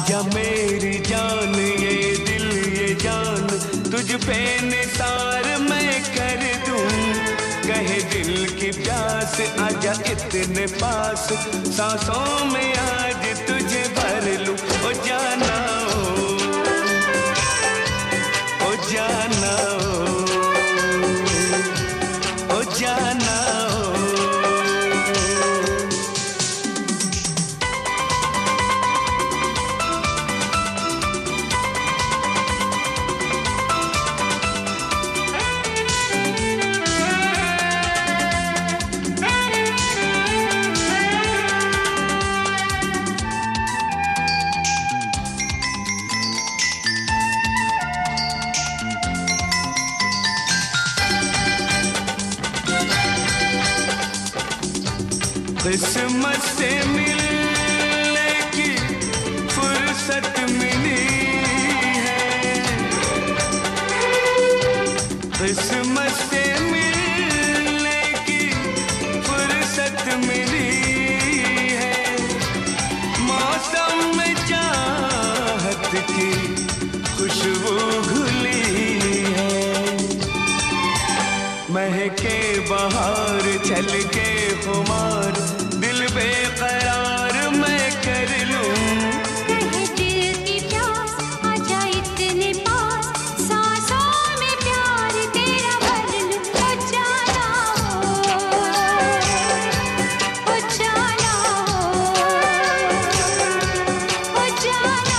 आजा मेरी जान, ये दिल ये जान तुझ पे निसार मैं कर दूं। कहे दिल की प्यास आजा इतने पास, सांसों में आज तुझे भर लूं। ओ जाना ओ जाना ओ जाना। किस्मत से मिलने की फुर्सत मिली है, किस्मत से मिलने की फुर्सत मिली है। मौसम में चाहत की खुशबू घुली है। महके बहार छलके खुमार, दिल बेकरार मैं कर लूं। कहे दिल की प्यास आजा इतने पास, सांसों में प्यार तेरा भर लूं। ओ जाना ओ जाना ओ जाना।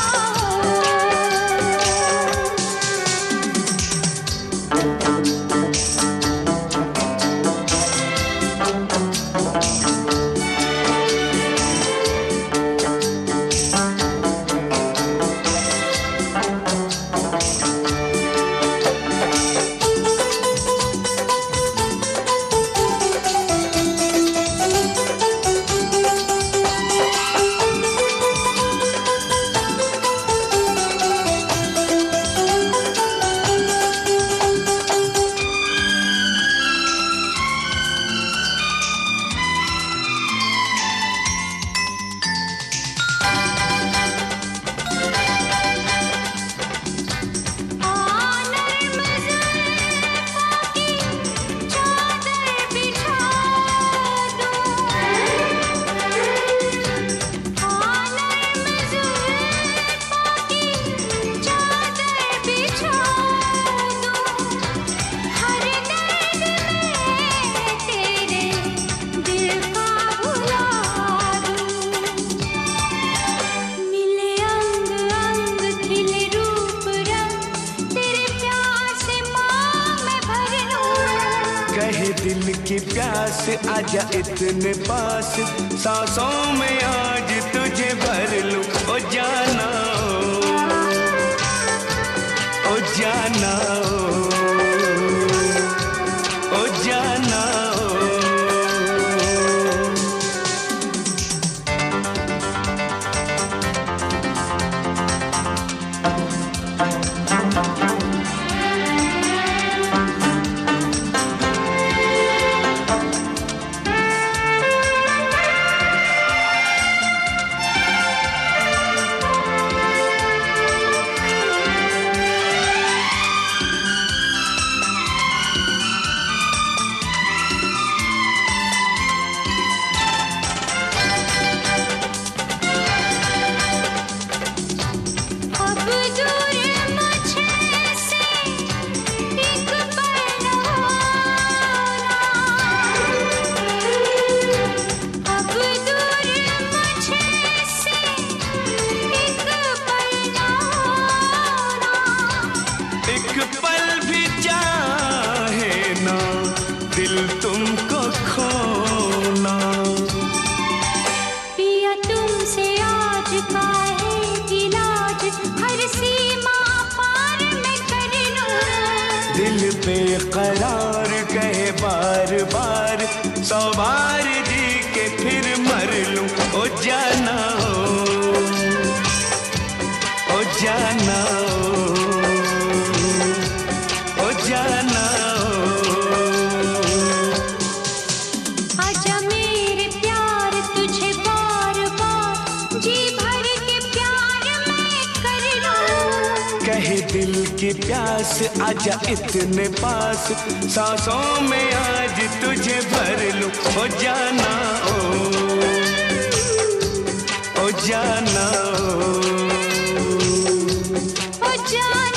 कहे दिल की प्यास आजा इतने पास, सांसों में आज तुझे भर लूं। ओ जाना ओ जाना ओ जाना। दिल तुमको खोना। पिया तुमसे आज का है इलाज, हर सीमा पार मैं कर लूं। दिल बेकरार कहे बार बार, 100 बार जी के फिर मर लूं। ओ जाना ओ जाना ओ जाना। आजा मेरे प्यार तुझे बार बार, जी भर के प्यार मैं की प्यास, आजा इतने पास, सांसों में आज तुझे भर लूं। ओ जाना ओ जाना, ओ जाना।